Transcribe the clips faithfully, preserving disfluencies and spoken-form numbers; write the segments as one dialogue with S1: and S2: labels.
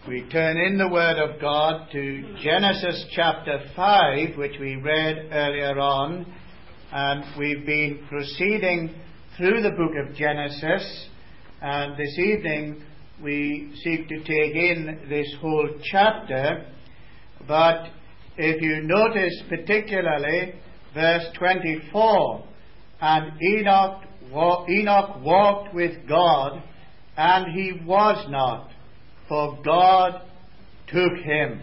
S1: We turn in the Word of God to Genesis chapter five, which we read earlier on, and we've been proceeding through the book of Genesis, and this evening we seek to take in this whole chapter. But if you notice particularly verse twenty-four, and Enoch, wa- Enoch walked with God, and he was not, for God took him.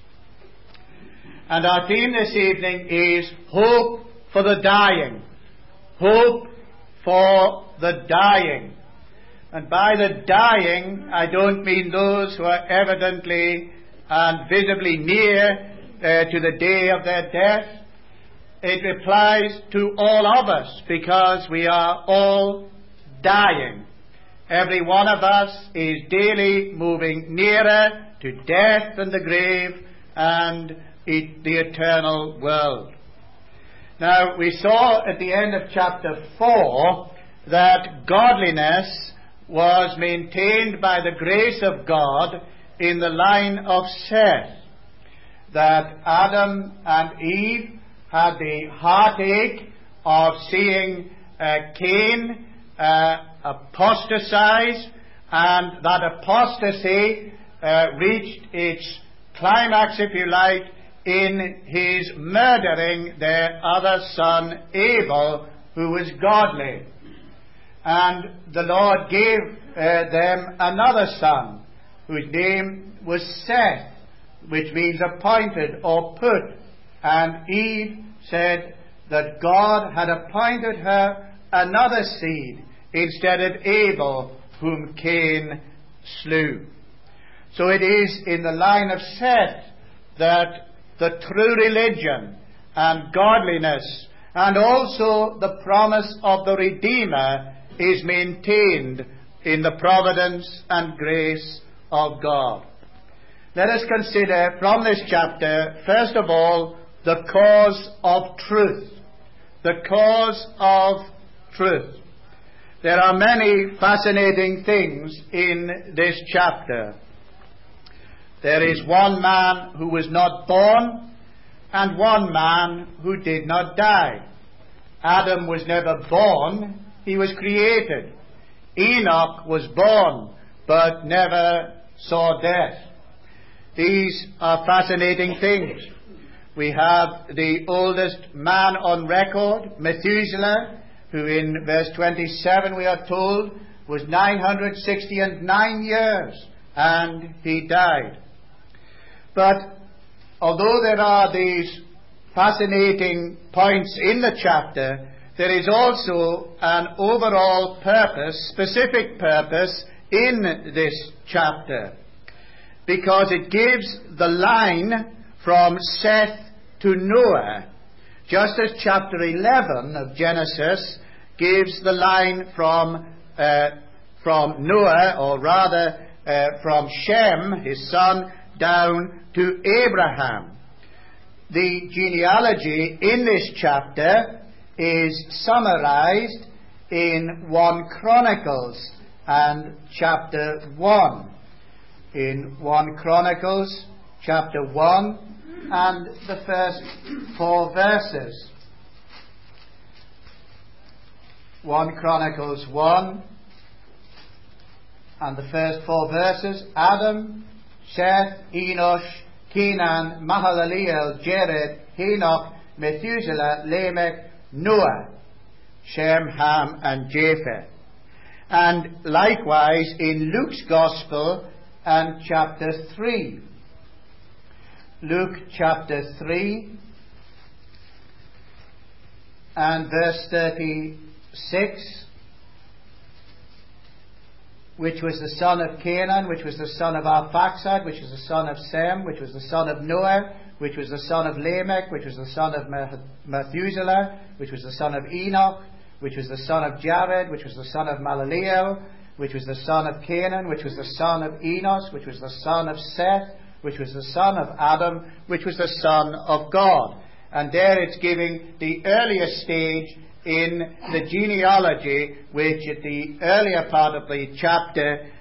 S1: And our theme this evening is hope for the dying. Hope for the dying. And by the dying, I don't mean those who are evidently and visibly near uh, to the day of their death. It applies to all of us, because we are all dying. Every one of us is daily moving nearer to death and the grave and it, the eternal world. Now, we saw at the end of chapter four that godliness was maintained by the grace of God in the line of Seth. That Adam and Eve had the heartache of seeing uh, Cain uh, apostatize, and that apostasy uh, reached its climax, if you like, in his murdering their other son Abel, who was godly. And the Lord gave uh, them another son, whose name was Seth, which means appointed or put. And Eve said that God had appointed her another seed instead of Abel, whom Cain slew. So it is in the line of Seth that the true religion and godliness and also the promise of the Redeemer is maintained in the providence and grace of God. Let us consider from this chapter, first of all, the cause of truth. The cause of truth. There are many fascinating things in this chapter. There is one man who was not born, and one man who did not die. Adam was never born, he was created. Enoch was born, but never saw death. These are fascinating things. We have the oldest man on record, Methuselah, who in verse twenty-seven we are told was nine hundred sixty and nine years, and he died. But although there are these fascinating points in the chapter, there is also an overall purpose, specific purpose in this chapter, because it gives the line from Seth to Noah, just as chapter eleven of Genesis gives the line from uh, from Noah, or rather uh, from Shem, his son, down to Abraham. The genealogy in this chapter is summarized in First Chronicles and chapter one. In First Chronicles chapter one and the first four verses. First Chronicles one and the first four verses. Adam, Seth, Enosh, Kenan, Mahalaleel, Jared, Enoch, Methuselah, Lamech, Noah, Shem, Ham, and Japheth. And likewise in Luke's Gospel and chapter three. Luke chapter three and verse thirty-six, which was the son of Canaan, which was the son of Arphaxad, which was the son of Sem, which was the son of Noah, which was the son of Lamech, which was the son of Methuselah, which was the son of Enoch, which was the son of Jared, which was the son of Mahalaleel, which was the son of Canaan, which was the son of Enos, which was the son of Seth, which was the son of Adam, which was the son of God. And there it's giving the earlier stage in the genealogy, which at the earlier part of the chapter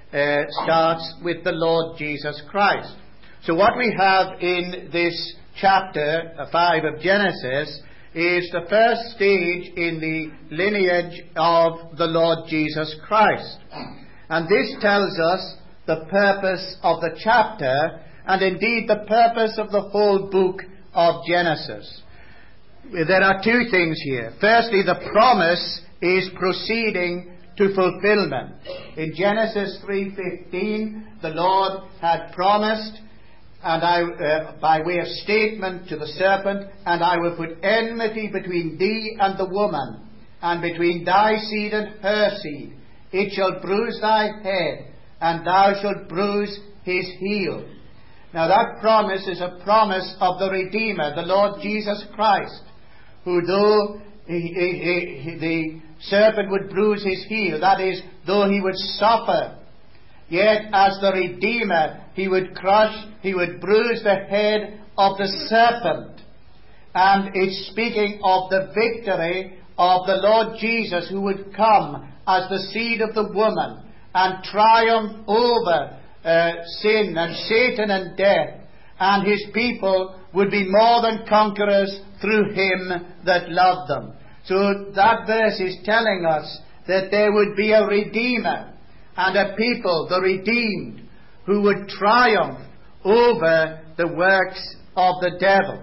S1: uh, starts with the Lord Jesus Christ. So what we have in this chapter five of Genesis is the first stage in the lineage of the Lord Jesus Christ. And this tells us the purpose of the chapter, and indeed the purpose of the whole book of Genesis. There are two things here. Firstly, the promise is proceeding to fulfillment. In Genesis three fifteen, the Lord had promised, and I, uh, by way of statement to the serpent, and I will put enmity between thee and the woman, and between thy seed and her seed. It shall bruise thy head, and thou shalt bruise his heel. Now that promise is a promise of the Redeemer, the Lord Jesus Christ, who though he, he, he, the serpent would bruise his heel, that is, though he would suffer, yet as the Redeemer he would crush, he would bruise the head of the serpent. And it's speaking of the victory of the Lord Jesus, who would come as the seed of the woman and triumph over uh, sin and Satan and death, and his people would be more than conquerors through him that loved them. So that verse is telling us that there would be a Redeemer and a people, the redeemed, who would triumph over the works of the devil.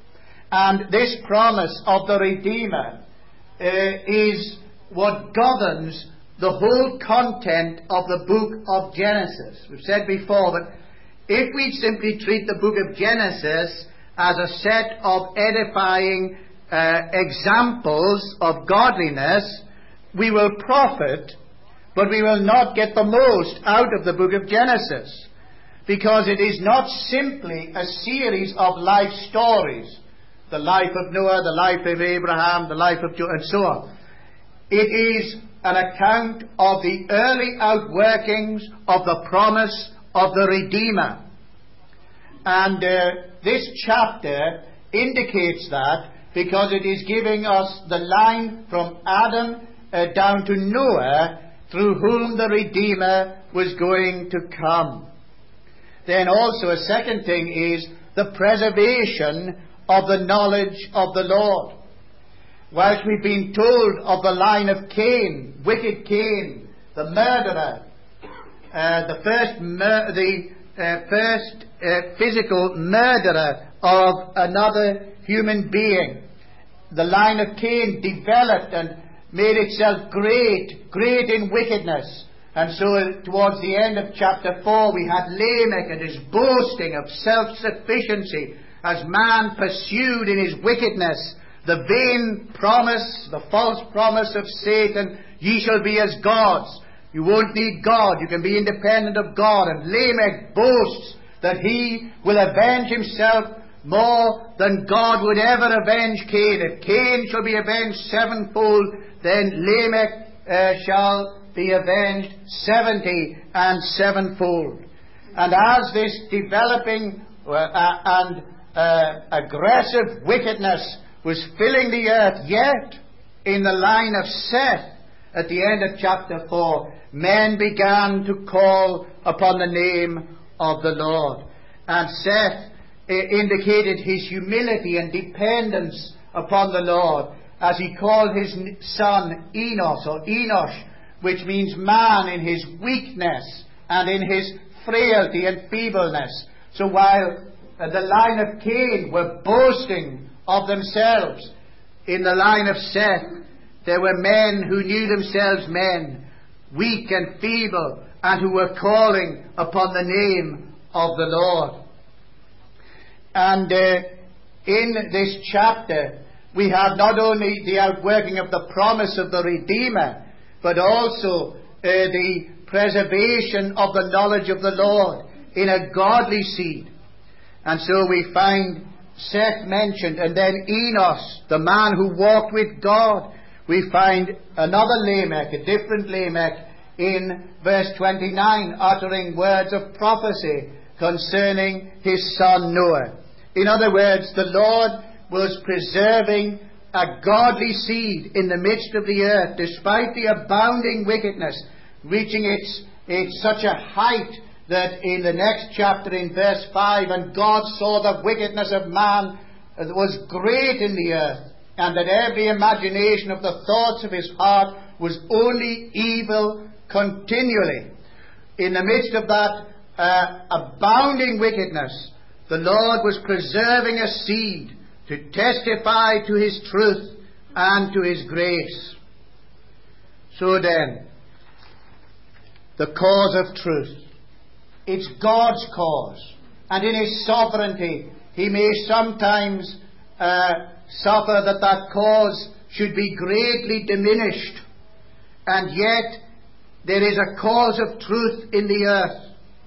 S1: And this promise of the Redeemer uh, is what governs the whole content of the book of Genesis. We've said before that if we simply treat the book of Genesis as a set of edifying uh, examples of godliness, we will profit, but we will not get the most out of the book of Genesis, because it is not simply a series of life stories, the life of Noah, the life of Abraham, the life of Job, and so on. It is an account of the early outworkings of the promise of the Redeemer. And uh, this chapter indicates that, because it is giving us the line from Adam uh, down to Noah, through whom the Redeemer was going to come. Then also a second thing is the preservation of the knowledge of the Lord. Whilst we've been told of the line of Cain, wicked Cain, the murderer, uh, the first, mur- the uh, first uh, physical murderer of another human being, the line of Cain developed and made itself great, great in wickedness. And so towards the end of chapter four we had Lamech and his boasting of self-sufficiency as man pursued in his wickedness the vain promise, the false promise of Satan, ye shall be as gods. You won't need God, you can be independent of God. And Lamech boasts that he will avenge himself more than God would ever avenge Cain. If Cain shall be avenged sevenfold, then Lamech uh, shall be avenged seventy and sevenfold. And as this developing uh, uh, and uh, aggressive wickedness was filling the earth, yet in the line of Seth, at the end of chapter four, men began to call upon the name of the Lord. And Seth uh, indicated his humility and dependence upon the Lord, as he called his son Enos, or Enosh, which means man in his weakness and in his frailty and feebleness. So while uh, the line of Cain were boasting of themselves, in the line of Seth there were men who knew themselves men, weak and feeble, and who were calling upon the name of the Lord. And uh, in this chapter we have not only the outworking of the promise of the Redeemer, but also uh, the preservation of the knowledge of the Lord in a godly seed. And so we find Seth mentioned, and then Enos, the man who walked with God. We find another Lamech, a different Lamech, in verse twenty-nine, uttering words of prophecy concerning his son Noah. In other words, the Lord was preserving a godly seed in the midst of the earth, despite the abounding wickedness reaching its It's such a height that in the next chapter, in verse five, and God saw the wickedness of man was great in the earth, and that every imagination of the thoughts of his heart was only evil continually. In the midst of that uh, abounding wickedness, the Lord was preserving a seed to testify to his truth and to his grace. So then, the cause of truth. It's God's cause. And in his sovereignty, he may sometimes uh, suffer that that cause should be greatly diminished. And yet, there is a cause of truth in the earth.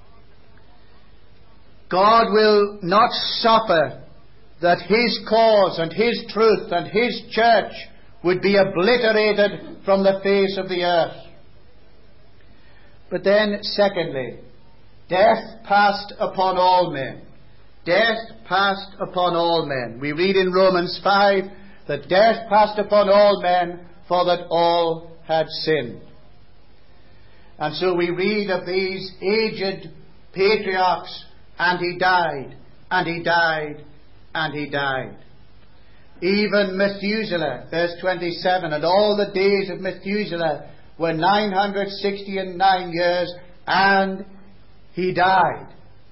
S1: God will not suffer that his cause and his truth and his church would be obliterated from the face of the earth. But then, secondly, death passed upon all men. Death passed upon all men. We read in Romans five that death passed upon all men, for that all had sinned. And so we read of these aged patriarchs, and he died, and he died, and he died. Even Methuselah, verse twenty-seven, and all the days of Methuselah were nine hundred sixty and nine years, and he died.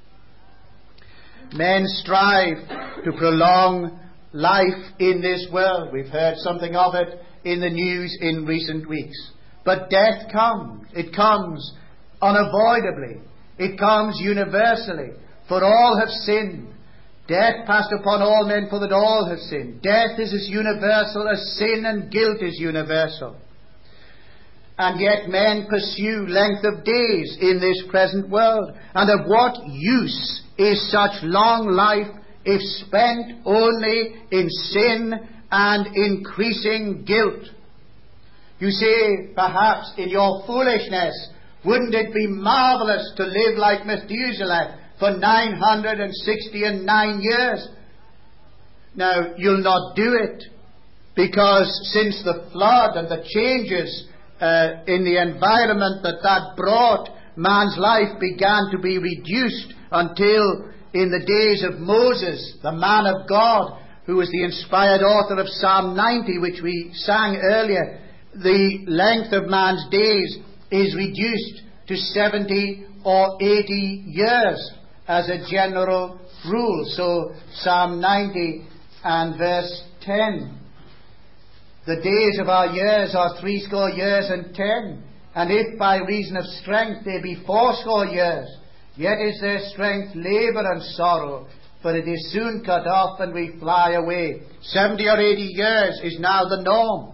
S1: Men strive to prolong life in this world. We've heard something of it in the news in recent weeks. But death comes. It comes unavoidably. It comes universally. For all have sinned. Death passed upon all men, for that all have sinned. Death is as universal as sin, and guilt is universal. And yet men pursue length of days in this present world. And of what use is such long life if spent only in sin and increasing guilt? You say, perhaps in your foolishness, wouldn't it be marvelous to live like Methuselah for nine hundred sixty and nine years? Now, you'll not do it, because since the flood and the changes Uh, in the environment that that brought, man's life began to be reduced until in the days of Moses, the man of God, who was the inspired author of Psalm ninety, which we sang earlier, the length of man's days is reduced to seventy or eighty years as a general rule. So Psalm ninety and verse ten. The days of our years are threescore years and ten, and if by reason of strength they be fourscore years, yet is their strength labour and sorrow, for it is soon cut off, and we fly away. Seventy or eighty years is now the norm.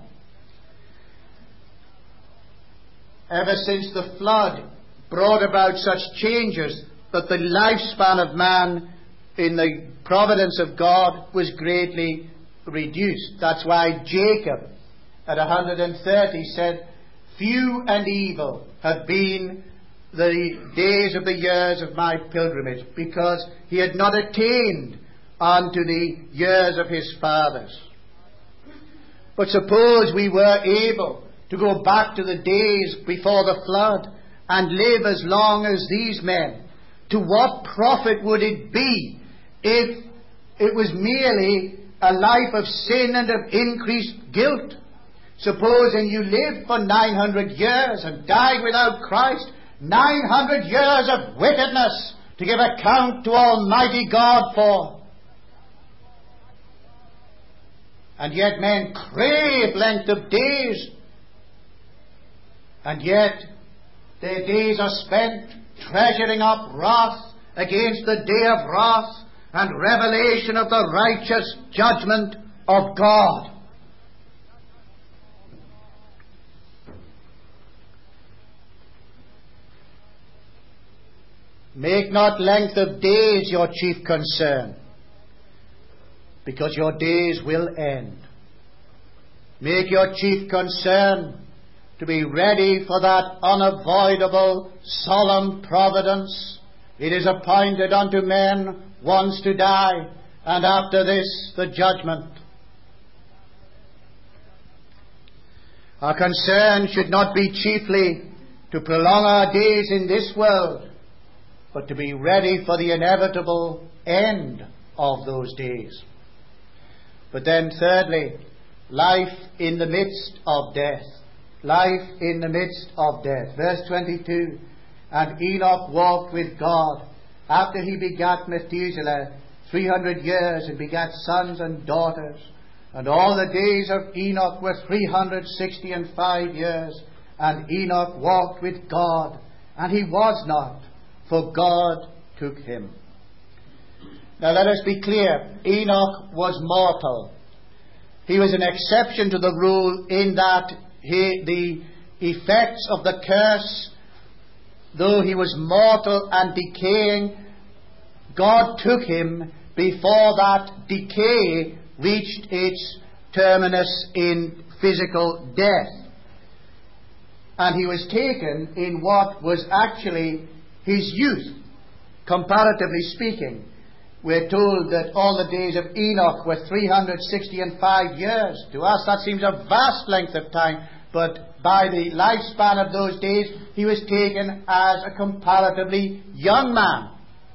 S1: Ever since the flood brought about such changes that the lifespan of man in the providence of God was greatly reduced. That's why Jacob, at one hundred thirty, said, "Few and evil have been the days of the years of my pilgrimage," because he had not attained unto the years of his fathers. But suppose we were able to go back to the days before the flood and live as long as these men, to what profit would it be if it was merely a life of sin and of increased guilt? Supposing you lived for nine hundred years and died without Christ, nine hundred years of wickedness to give account to Almighty God for. And yet men crave length of days, and yet their days are spent treasuring up wrath against the day of wrath and revelation of the righteous judgment of God. Make not length of days your chief concern, because your days will end. Make your chief concern to be ready for that unavoidable, solemn providence. It is appointed unto men once to die, and after this the judgment. Our concern should not be chiefly to prolong our days in this world, but to be ready for the inevitable end of those days. But then thirdly, life in the midst of death. Life in the midst of death. Verse twenty-two, and Enoch walked with God after he begat Methuselah three hundred years, and begat sons and daughters. And all the days of Enoch were three hundred sixty and five years. And Enoch walked with God, and he was not, for God took him. Now let us be clear. Enoch was mortal. He was an exception to the rule in that he, the effects of the curse, though he was mortal and decaying, God took him before that decay reached its terminus in physical death. And he was taken in what was actually his youth, comparatively speaking. We're told that all the days of Enoch were three hundred sixty and five years. To us that seems a vast length of time, but by the lifespan of those days, he was taken as a comparatively young man.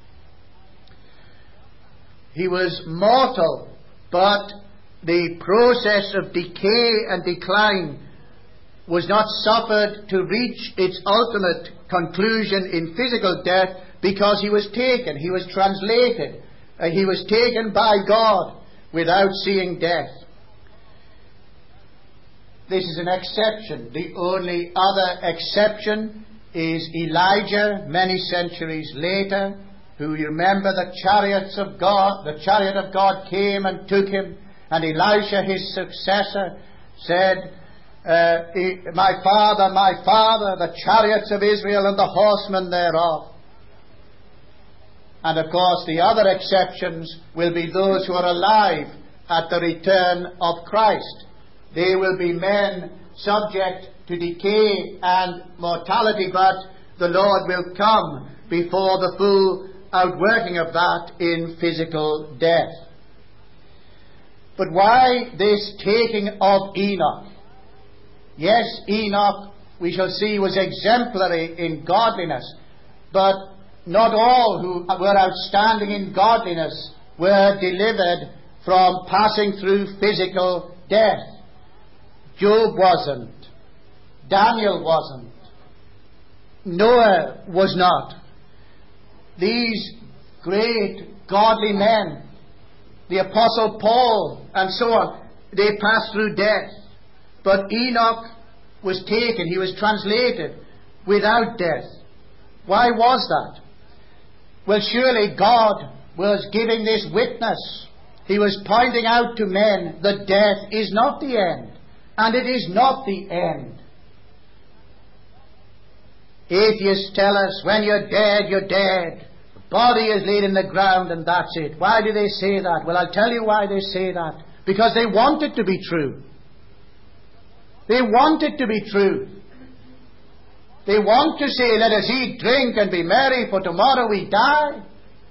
S1: He was mortal, but the process of decay and decline was not suffered to reach its ultimate conclusion in physical death, because he was taken, he was translated, uh, he was taken by God without seeing death. This is an exception. The only other exception is Elijah, many centuries later, who, you remember, the chariots of God, the chariot of God came and took him, and Elisha, his successor, said, uh, my father, my father, the chariots of Israel and the horsemen thereof. And of course the other exceptions will be those who are alive at the return of Christ. They will be men subject to decay and mortality, but the Lord will come before the full outworking of that in physical death. But why this taking of Enoch? Yes, Enoch, we shall see, was exemplary in godliness, but not all who were outstanding in godliness were delivered from passing through physical death. Job wasn't. Daniel wasn't. Noah was not. These great godly men, the Apostle Paul and so on, they passed through death. But Enoch was taken, he was translated without death. Why was that? Well, surely God was giving this witness. He was pointing out to men that death is not the end, and it is not the end. Atheists tell us, when you're dead, you're dead. The body is laid in the ground and that's it. Why do they say that? Well, I'll tell you why they say that. Because they want it to be true. They want it to be true. They want to say, let us eat, drink, and be merry, for tomorrow we die.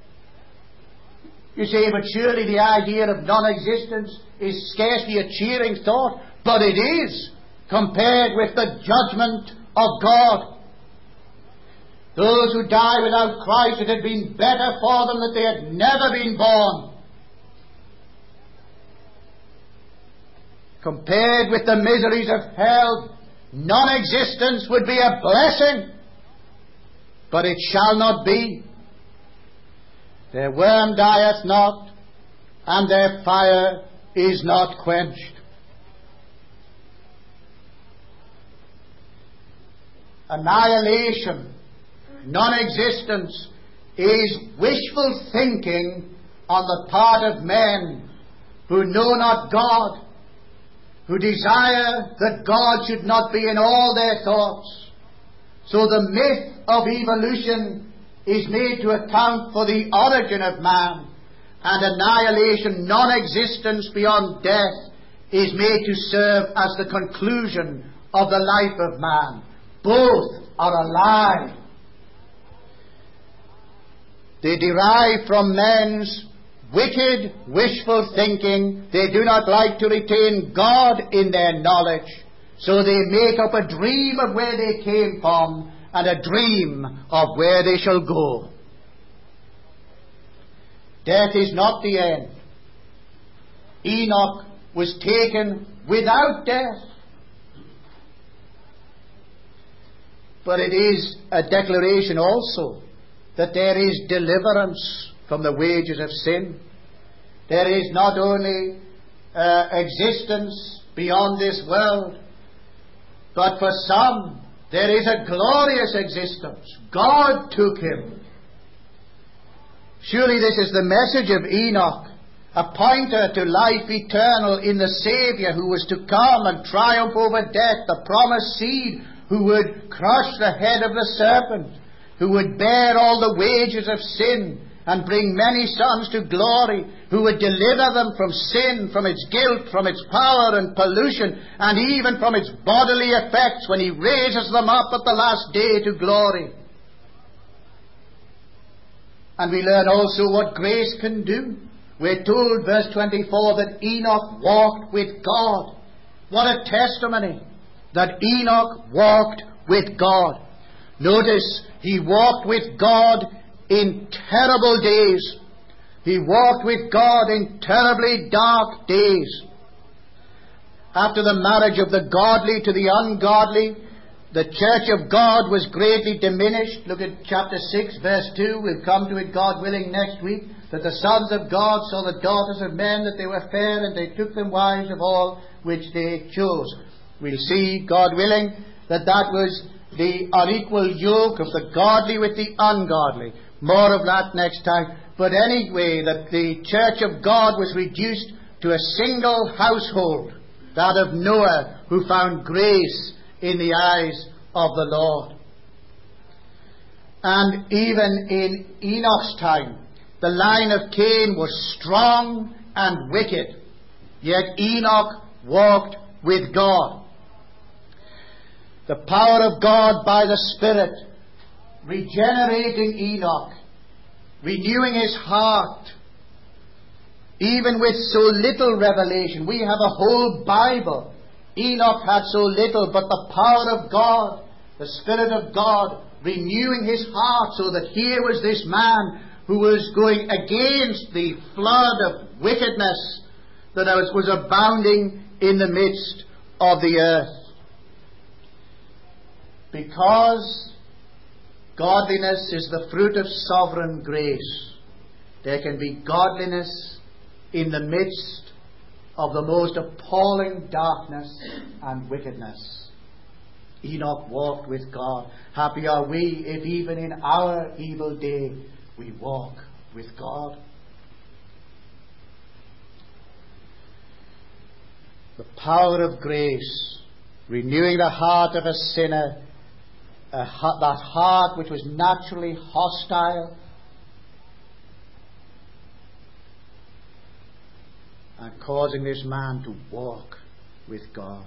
S1: You say, but surely the idea of non-existence is scarcely a cheering thought. But it is, compared with the judgment of God. Those who die without Christ, it had been better for them that they had never been born. Compared with the miseries of hell, non-existence would be a blessing. But it shall not be. Their worm dieth not, and their fire is not quenched. Annihilation, non-existence, is wishful thinking on the part of men who know not God, who desire that God should not be in all their thoughts. So the myth of evolution is made to account for the origin of man, and annihilation, non-existence beyond death, is made to serve as the conclusion of the life of man. Both are a lie. They derive from men's wicked, wishful thinking. They do not like to retain God in their knowledge, so they make up a dream of where they came from and a dream of where they shall go. Death is not the end. Enoch was taken without death. But it is a declaration also that there is deliverance from the wages of sin. There is not only uh, existence beyond this world, but for some there is a glorious existence. God took him. Surely this is the message of Enoch, a pointer to life eternal in the Saviour who was to come and triumph over death, the promised seed who would crush the head of the serpent, who would bear all the wages of sin and bring many sons to glory, who would deliver them from sin, from its guilt, from its power and pollution, and even from its bodily effects when he raises them up at the last day to glory. And we learn also what grace can do. We're told, verse twenty-four, that Enoch walked with God. What a testimony that Enoch walked with God. Notice, he walked with God in terrible days. He walked with God in terribly dark days. After the marriage of the godly to the ungodly, the church of God was greatly diminished. Look at chapter six, verse two. We'll come to it, God willing, next week. That the sons of God saw the daughters of men, that they were fair, and they took them wives of all which they chose. We'll see, God willing, that that was the unequal yoke of the godly with the ungodly. More of that next time. But anyway, that the church of God was reduced to a single household, that of Noah, who found grace in the eyes of the Lord. And even in Enoch's time, the line of Cain was strong and wicked, yet Enoch walked with God. The power of God by the Spirit regenerating Enoch, renewing his heart, even with so little revelation. We have a whole Bible. Enoch had so little, but the power of God, the Spirit of God, renewing his heart, so that here was this man who was going against the flood of wickedness that was, was abounding in the midst of the earth. Because godliness is the fruit of sovereign grace, there can be godliness in the midst of the most appalling darkness and wickedness. Enoch walked with God. Happy are we if even in our evil day we walk with God. The power of grace, renewing the heart of a sinner, a heart, that heart which was naturally hostile, and causing this man to walk with God.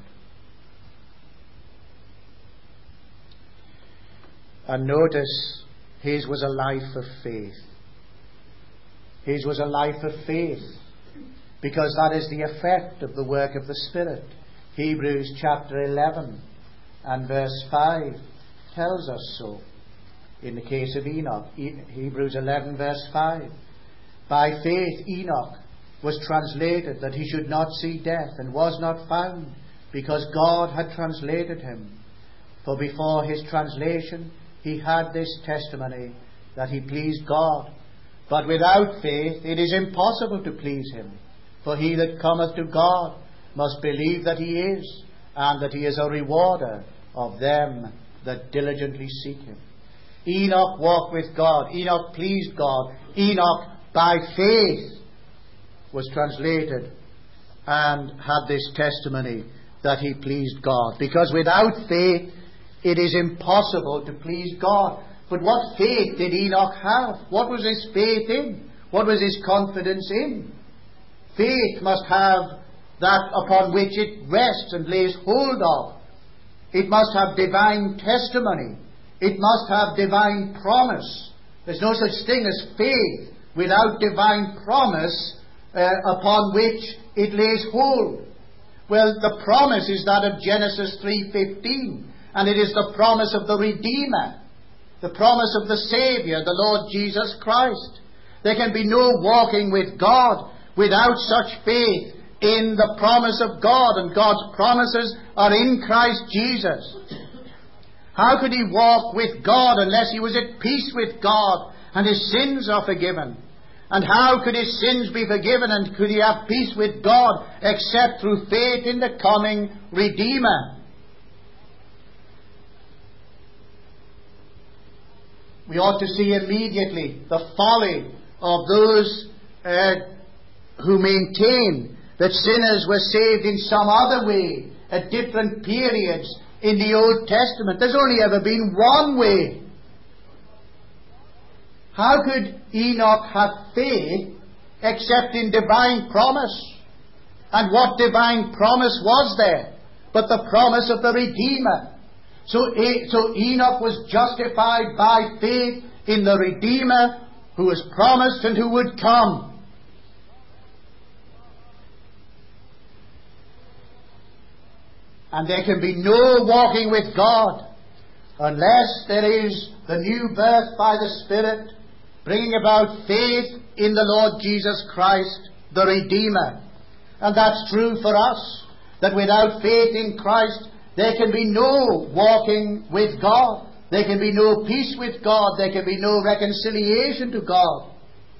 S1: And notice, his was a life of faith. His was a life of faith, because that is the effect of the work of the Spirit. Hebrews chapter eleven and verse five tells us so. In the case of Enoch, Hebrews eleven verse five. By faith Enoch was translated that he should not see death, and was not found, because God had translated him. For before his translation he had this testimony, that he pleased God. But without faith it is impossible to please him. For he that cometh to God must believe that he is, and that he is a rewarder of them that diligently seek him. Enoch walked with God. Enoch pleased God. Enoch by faith was translated and had this testimony that he pleased God. Because without faith it is impossible to please God. But what faith did Enoch have? What was his faith in? What was his confidence in? Faith must have that upon which it rests and lays hold of. It must have divine testimony. It must have divine promise. There's no such thing as faith without divine promise uh, upon which it lays hold. Well, the promise is that of Genesis three fifteen. and it is the promise of the Redeemer, the promise of the Saviour, the Lord Jesus Christ. There can be no walking with God without such faith in the promise of God, and God's promises are in Christ Jesus. How could he walk with God unless he was at peace with God and his sins are forgiven? And how could his sins be forgiven and could he have peace with God except through faith in the coming Redeemer? We ought to see immediately the folly of those uh, who maintain that sinners were saved in some other way at different periods in the Old Testament. There's only ever been one way. How could Enoch have faith except in divine promise? And what divine promise was there but the promise of the Redeemer? So, so Enoch was justified by faith in the Redeemer who was promised and who would come. And there can be no walking with God unless there is the new birth by the Spirit, bringing about faith in the Lord Jesus Christ, the Redeemer. And that's true for us, that without faith in Christ, there can be no walking with God. There can be no peace with God. There can be no reconciliation to God.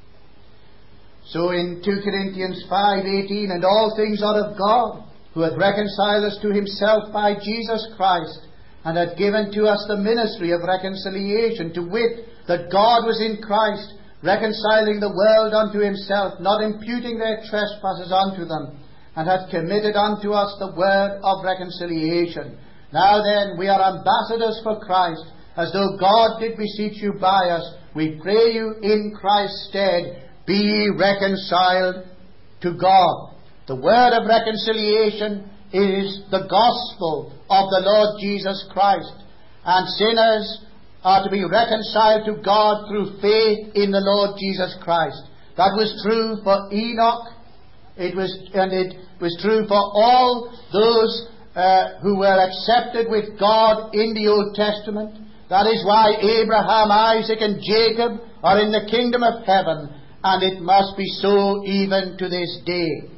S1: So in two Corinthians five eighteen, and all things are of God, who hath reconciled us to himself by Jesus Christ, and hath given to us the ministry of reconciliation, to wit, that God was in Christ, reconciling the world unto himself, not imputing their trespasses unto them, and hath committed unto us the word of reconciliation. Now then, we are ambassadors for Christ, as though God did beseech you by us. We pray you in Christ's stead, be ye reconciled to God. The word of reconciliation is the gospel of the Lord Jesus Christ, and sinners are to be reconciled to God through faith in the Lord Jesus Christ. That was true for Enoch, it was, and it was true for all those uh, who were accepted with God in the Old Testament. That is why Abraham, Isaac, and Jacob are in the kingdom of heaven, and it must be so even to this day.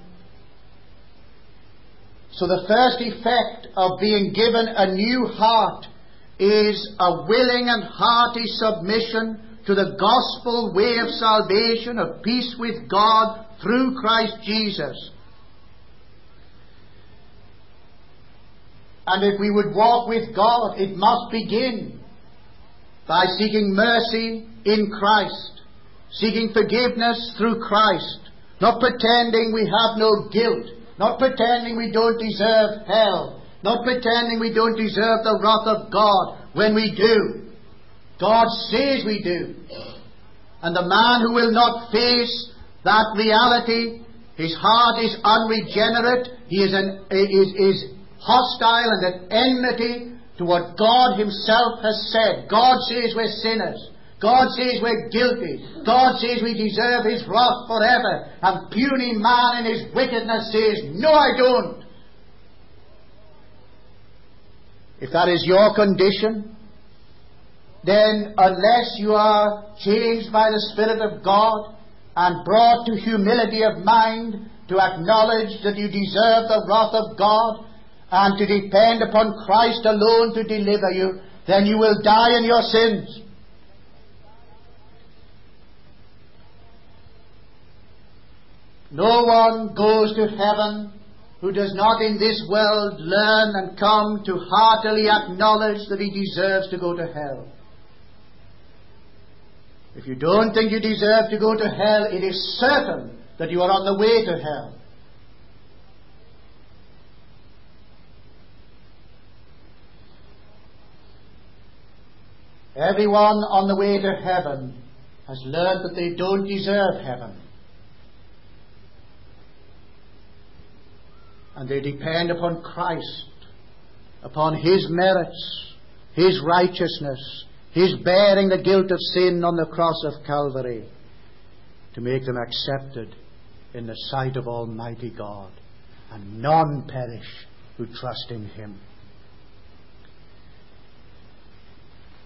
S1: So the first effect of being given a new heart is a willing and hearty submission to the gospel way of salvation, of peace with God through Christ Jesus. And if we would walk with God, it must begin by seeking mercy in Christ, seeking forgiveness through Christ, not pretending we have no guilt, not pretending we don't deserve hell, not pretending we don't deserve the wrath of God when we do. God says we do. And the man who will not face that reality, his heart is unregenerate, he is, an, is, is hostile and at enmity to what God himself has said. God says we're sinners. God says we're guilty. God says we deserve his wrath forever. And puny man in his wickedness says, no, I don't. If that is your condition, then unless you are changed by the Spirit of God and brought to humility of mind to acknowledge that you deserve the wrath of God and to depend upon Christ alone to deliver you, then you will die in your sins. No one goes to heaven who does not in this world learn and come to heartily acknowledge that he deserves to go to hell. If you don't think you deserve to go to hell, it is certain that you are on the way to hell. Everyone on the way to heaven has learned that they don't deserve heaven. And they depend upon Christ, upon his merits, his righteousness, his bearing the guilt of sin on the cross of Calvary, to make them accepted in the sight of Almighty God. And none perish who trust in him.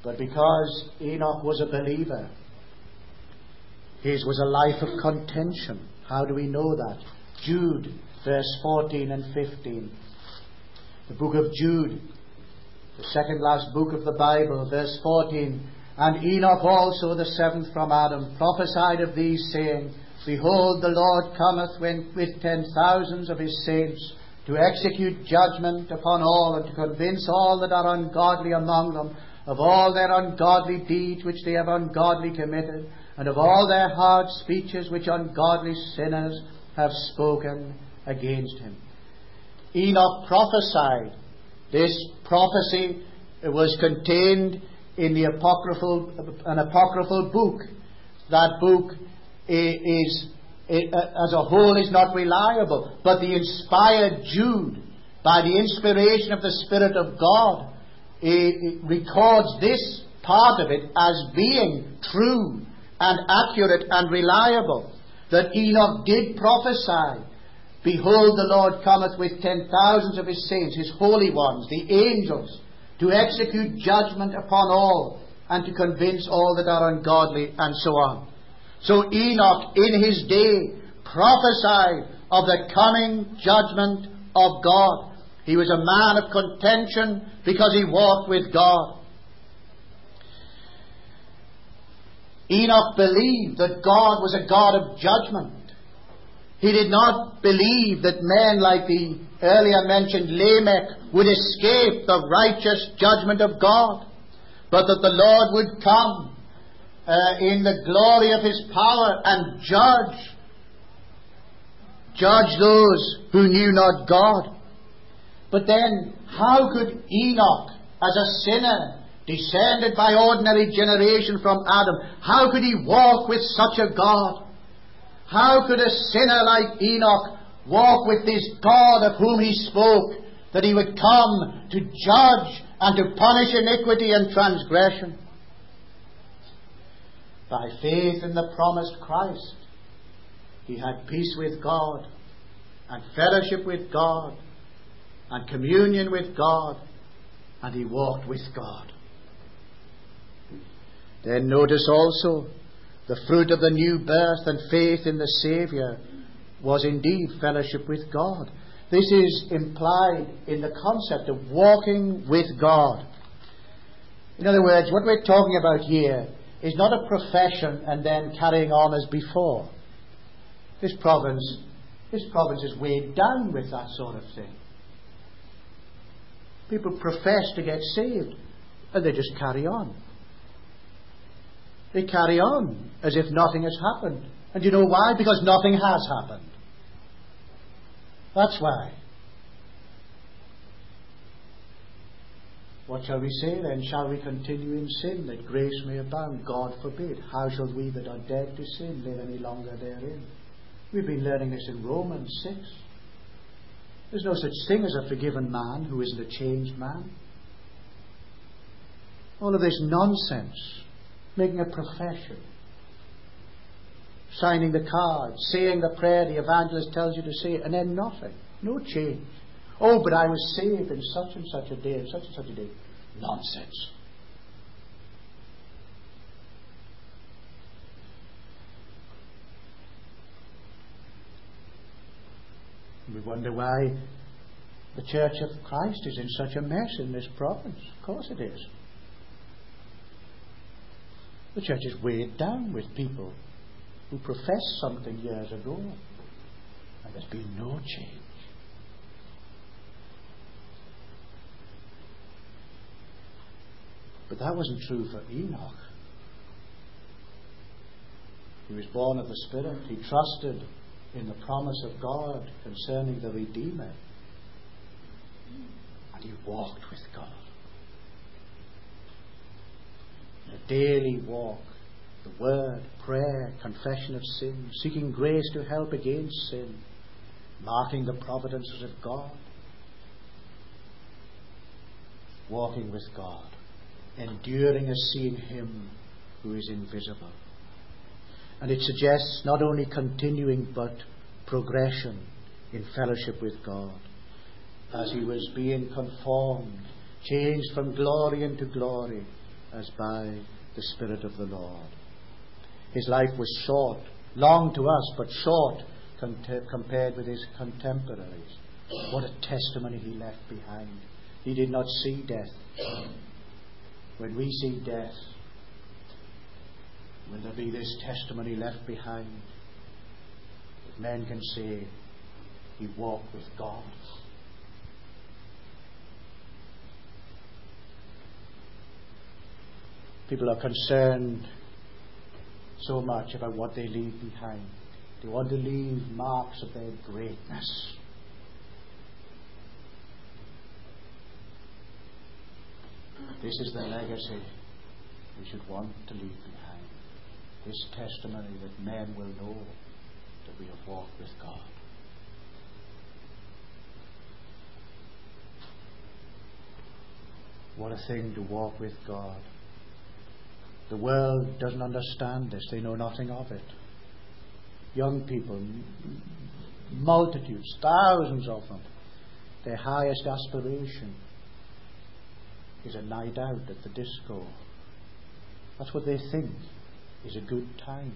S1: But because Enoch was a believer, his was a life of contention. How do we know that? Jude, verse fourteen and fifteen. The book of Jude, the second last book of the Bible, verse fourteen. And Enoch also, the seventh from Adam, prophesied of these, saying, Behold, the Lord cometh when, with ten thousands of his saints, to execute judgment upon all, and to convince all that are ungodly among them of all their ungodly deeds which they have ungodly committed, and of all their hard speeches which ungodly sinners have spoken against him. Enoch prophesied. This prophecy was contained in the apocryphal, an apocryphal book. That book is, as a whole, is not reliable, but the inspired Jude, by the inspiration of the Spirit of God, it records this part of it as being true and accurate and reliable, that Enoch did prophesy, Behold, the Lord cometh with ten thousands of his saints, his holy ones, the angels, to execute judgment upon all, and to convince all that are ungodly, and so on. So Enoch, in his day, prophesied of the coming judgment of God. He was a man of contention because he walked with God. Enoch believed that God was a God of judgment. He did not believe that men like the earlier mentioned Lamech would escape the righteous judgment of God, but that the Lord would come uh, in the glory of his power and judge, judge those who knew not God. But then, how could Enoch, as a sinner, descended by ordinary generation from Adam, how could he walk with such a God? How could a sinner like Enoch walk with this God of whom he spoke, that he would come to judge and to punish iniquity and transgression? By faith in the promised Christ, he had peace with God, and fellowship with God, and communion with God, and he walked with God. Then notice also, the fruit of the new birth and faith in the Saviour was indeed fellowship with God. This is implied in the concept of walking with God. In other words, what we're talking about here is not a profession and then carrying on as before. This province, this province is weighed down with that sort of thing. People profess to get saved, and they just carry on. They carry on as if nothing has happened. And you know why? Because nothing has happened. That's why. What shall we say then? Shall we continue in sin that grace may abound? God forbid. How shall we that are dead to sin live any longer therein? We've been learning this in Romans six. There's no such thing as a forgiven man who isn't a changed man. All of this nonsense, making a profession, signing the card, saying the prayer the evangelist tells you to say, and then nothing, no change. Oh, but I was saved in such and such a day, and such and such a day. Nonsense. We wonder why the Church of Christ is in such a mess in this province. Of course it is. The church is weighed down with people who professed something years ago, and there's been no change. But that wasn't true for Enoch. He was born of the Spirit. He trusted in the promise of God concerning the Redeemer, and he walked with God. A daily walk, the word, prayer, confession of sin, seeking grace to help against sin, marking the providences of God, walking with God, enduring as seeing him who is invisible. And it suggests not only continuing but progression in fellowship with God, as he was being conformed, changed from glory into glory, as by the Spirit of the Lord. His life was short, long to us, but short con- compared with his contemporaries. What a testimony he left behind. He did not see death. When we see death, will there be this testimony left behind? Men can say he walked with God. People are concerned so much about what they leave behind. They want to leave marks of their greatness. This is the legacy we should want to leave behind. This testimony that men will know that we have walked with God. What a thing to walk with God. The world doesn't understand this. They know nothing of it. Young people, multitudes, thousands of them, their highest aspiration is a night out at the disco. That's what they think is a good time.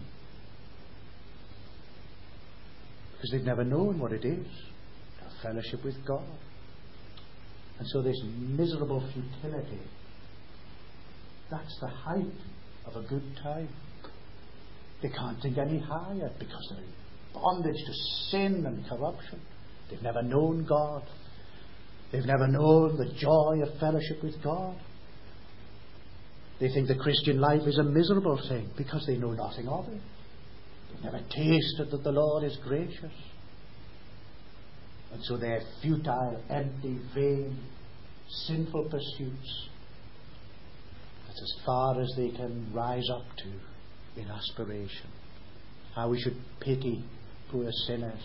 S1: Because they've never known what it is to have fellowship with God. And so this miserable futility, that's the height of a good time. They can't think any higher because they're in bondage to sin and corruption. They've never known God. They've never known the joy of fellowship with God. They think the Christian life is a miserable thing because they know nothing of it. They've never tasted that the Lord is gracious. And so their futile, empty, vain, sinful pursuits, that's as far as they can rise up to in aspiration. How we should pity poor sinners.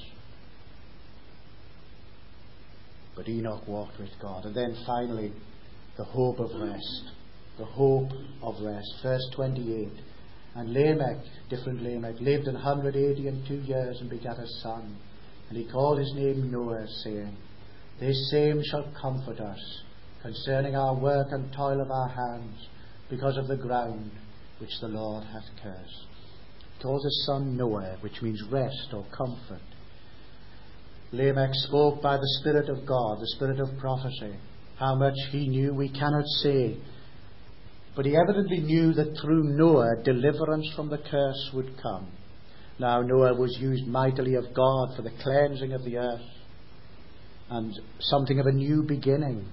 S1: But Enoch walked with God. And then finally, the hope of rest. The hope of rest. Verse twenty-eight. And Lamech, different Lamech, lived an hundred eighty and two years and begat a son. And he called his name Noah, saying, This same shall comfort us concerning our work and toil of our hands, because of the ground which the Lord hath cursed. He calls his son Noah, which means rest or comfort. Lamech spoke by the Spirit of God, the Spirit of prophecy. How much he knew we cannot say. But he evidently knew that through Noah deliverance from the curse would come. Now Noah was used mightily of God for the cleansing of the earth and something of a new beginning.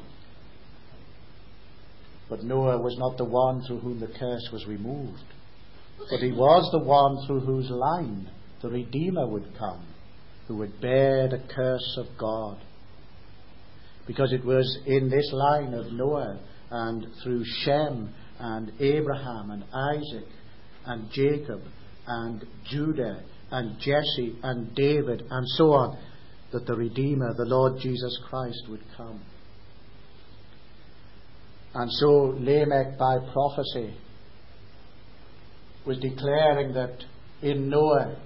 S1: But Noah was not the one through whom the curse was removed. But he was the one through whose line the Redeemer would come, who would bear the curse of God. Because it was in this line of Noah and through Shem and Abraham and Isaac and Jacob and Judah and Jesse and David and so on that the Redeemer, the Lord Jesus Christ, would come. And so Lamech by prophecy was declaring that in Noah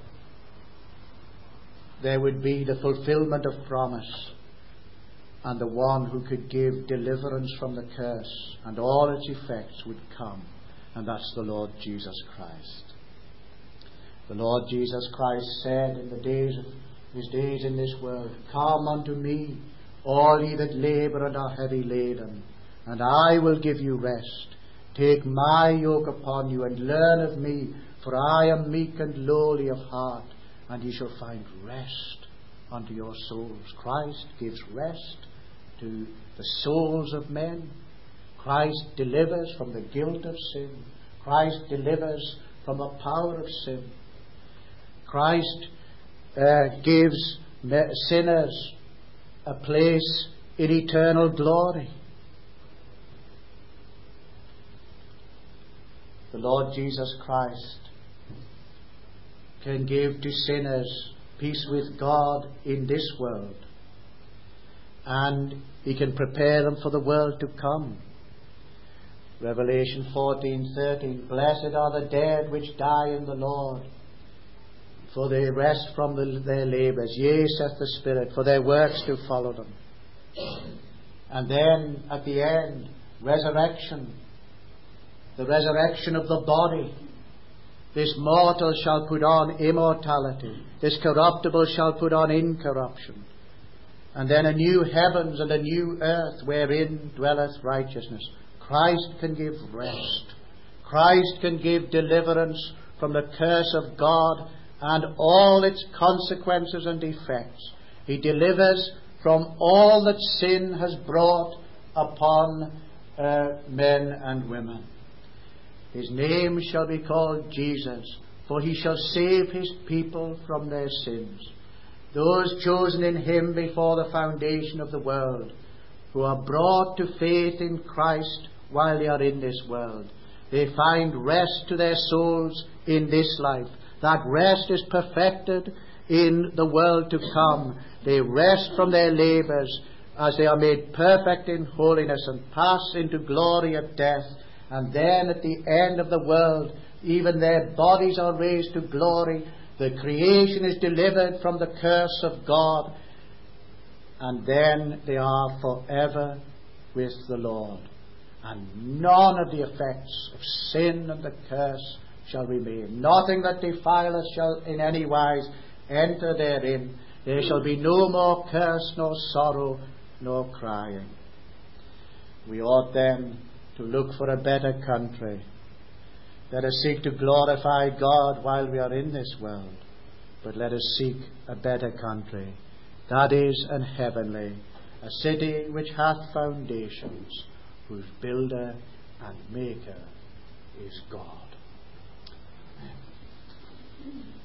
S1: there would be the fulfillment of promise and the one who could give deliverance from the curse and all its effects would come, and that's the Lord Jesus Christ. The Lord Jesus Christ said in the days of his days in this world, Come unto me, all ye that labour and are heavy laden, and I will give you rest. Take my yoke upon you and learn of me, for I am meek and lowly of heart, and ye shall find rest unto your souls. Christ gives rest to the souls of men. Christ delivers from the guilt of sin. Christ delivers from the power of sin. Christ uh, gives sinners a place in eternal glory. The Lord Jesus Christ can give to sinners peace with God in this world, and he can prepare them for the world to come. Revelation fourteen thirteen, Blessed are the dead which die in the Lord, for they rest from the, their labours. Yea, saith the Spirit, for their works do follow them. And then at the end, resurrection. the resurrection of the body. This mortal shall put on immortality. This corruptible shall put on incorruption. And then a new heavens and a new earth wherein dwelleth righteousness. Christ can give rest. Christ can give deliverance from the curse of God and all its consequences and effects. He delivers from all that sin has brought upon uh, men and women. His name shall be called Jesus, for he shall save his people from their sins. Those chosen in him before the foundation of the world, who are brought to faith in Christ while they are in this world. They find rest to their souls in this life. That rest is perfected in the world to come. They rest from their labours as they are made perfect in holiness and pass into glory at death. And then at the end of the world, even their bodies are raised to glory. The creation is delivered from the curse of God. And then they are forever with the Lord. And none of the effects of sin and the curse shall remain. Nothing that defileth shall in any wise enter therein. There shall be no more curse, nor sorrow, nor crying. We ought then to look for a better country. Let us seek to glorify God while we are in this world. But let us seek a better country. That is an heavenly, a city which hath foundations, whose builder and maker is God. Amen.